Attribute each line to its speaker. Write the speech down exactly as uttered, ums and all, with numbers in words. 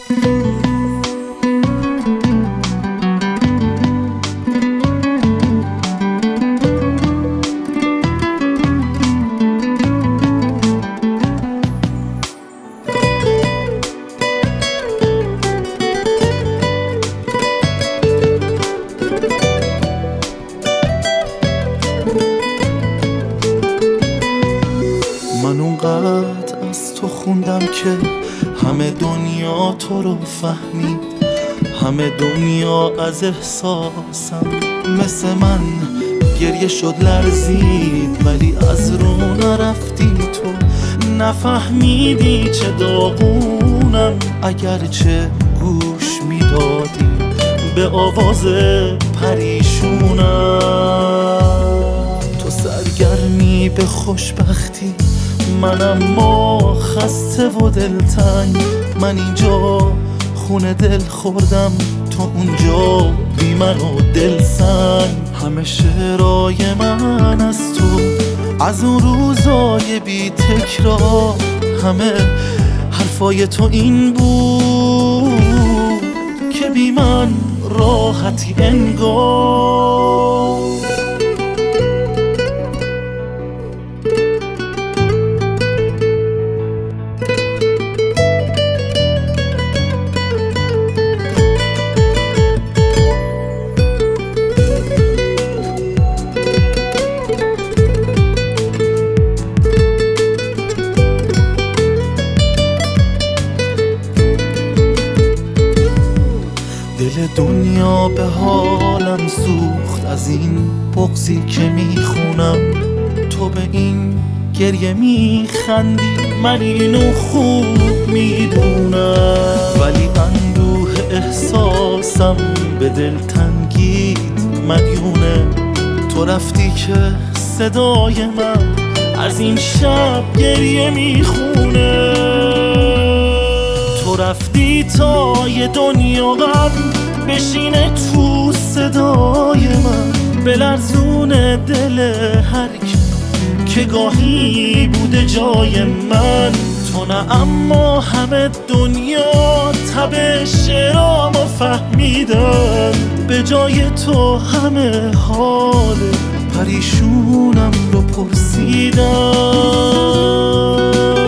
Speaker 1: من اونقدر از تو خوندم که همه دنیا تو رو فهمید، همه دنیا از احساسم مثل من گریه شد لرزید، ولی از رو نرفتی تو، نفهمیدی چه داغونم. اگرچه گوش میدادی به آواز پریشونم، تو سرگرمی به خوشبختی، من اما خسته و دلتنگ. من اینجا خونه دل خوردم، تو اونجا بی من و دل سنگ. همه شعرهای من از تو، از اون روزای بی تکرار، همه حرفای تو این بود که بی من راحتی انگار. دل دنیا به حالم سوخت از این بغضی که میخونم. تو به این گریه میخندی، من اینو خوب میدونم، ولی اندوه احساسم به دل تنگید مدیونه. تو رفتی که صدای من از این شب گریه میخونه، تو رفتی تا یه دنیا غم بشینه تو صدای من، بلرزونه دل هر کی که گاهی بوده جای من. تو نه اما همه دنیا تب شعرامو فهمیدن، به جای تو همه حال پریشونم رو پرسیدن.